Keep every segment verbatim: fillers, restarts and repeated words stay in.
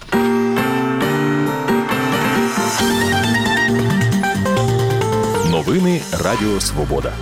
Новини Радіо Свобода.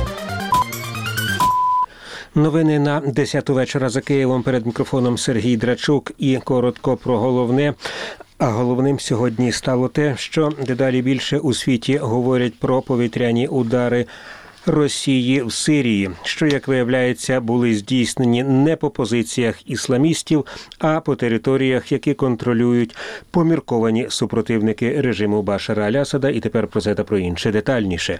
Новини на десяту вечора за Києвом. Перед мікрофоном Сергій Драчук. І коротко про головне. А головним сьогодні стало те, що дедалі більше у світі говорять про повітряні удари Росії в Сирії, що, як виявляється, були здійснені не по позиціях ісламістів, а по територіях, які контролюють помірковані супротивники режиму Башара Аль-Асада. І тепер про це та про інше детальніше.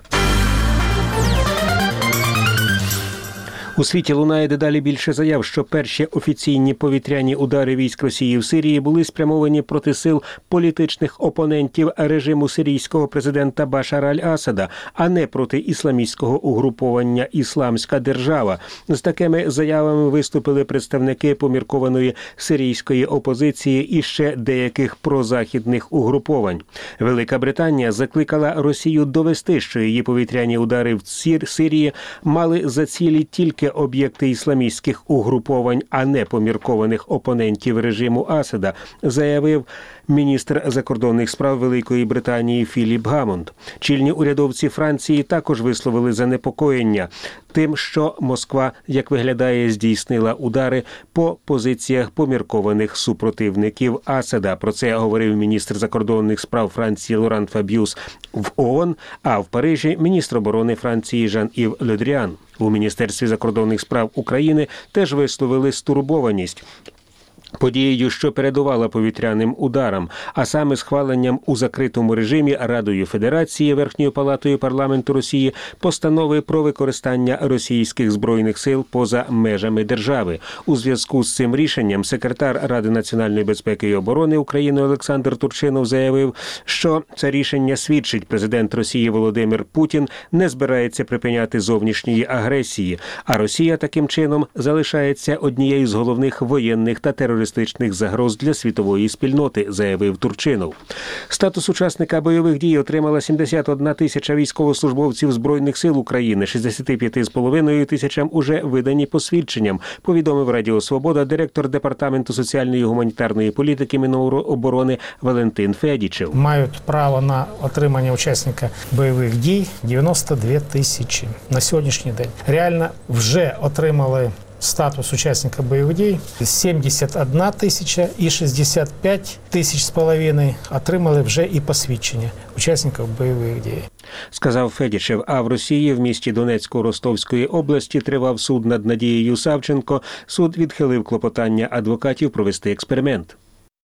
У світі лунає дедалі більше заяв, що перші офіційні повітряні удари військ Росії в Сирії були спрямовані проти сил політичних опонентів режиму сирійського президента Башара Аль-Асада, а не проти ісламістського угруповання «Ісламська держава». З такими заявами виступили представники поміркованої сирійської опозиції і ще деяких прозахідних угруповань. Велика Британія закликала Росію довести, що її повітряні удари в Сирії мали за цілі тільки об'єкти ісламістських угруповань, а не поміркованих опонентів режиму Асада, заявив міністр закордонних справ Великої Британії Філіп Гамонд. Чільні урядовці Франції також висловили занепокоєння тим, що Москва, як виглядає, здійснила удари по позиціях поміркованих супротивників Асада. Про це говорив міністр закордонних справ Франції Лоран Фабіус в ООН, а в Парижі міністр оборони Франції Жан-Ів Ле Дріан. У Міністерстві закордонних справ України теж висловили стурбованість подією, що передувала повітряним ударам, а саме схваленням у закритому режимі Радою Федерації, Верхньою палатою парламенту Росії, постанови про використання російських збройних сил поза межами держави. У зв'язку з цим рішенням секретар Ради національної безпеки і оборони України Олександр Турчинов заявив, що це рішення свідчить, президент Росії Володимир Путін не збирається припиняти зовнішньої агресії, а Росія таким чином залишається однією з головних воєнних та терористичних терористичних загроз для світової спільноти, заявив Турчинов. Статус учасника бойових дій отримала сімдесят одна тисяча військовослужбовців Збройних сил України, шістдесят п'ять з половиною тисячам уже видані посвідченням, повідомив Радіо Свобода директор Департаменту соціальної і гуманітарної політики Міноборони Валентин Федічев. Мають право на отримання учасника бойових дій дев'яносто дві тисячі на сьогоднішній день. Реально вже отримали статус учасника бойових дій сімдесят одна тисяча і шістдесят п'ять тисяч з половиною отримали вже і посвідчення учасників бойових дій. Сказав Федічев. А в Росії в місті Донецьку Ростовської області тривав суд над Надією Савченко. Суд відхилив клопотання адвокатів провести експеримент.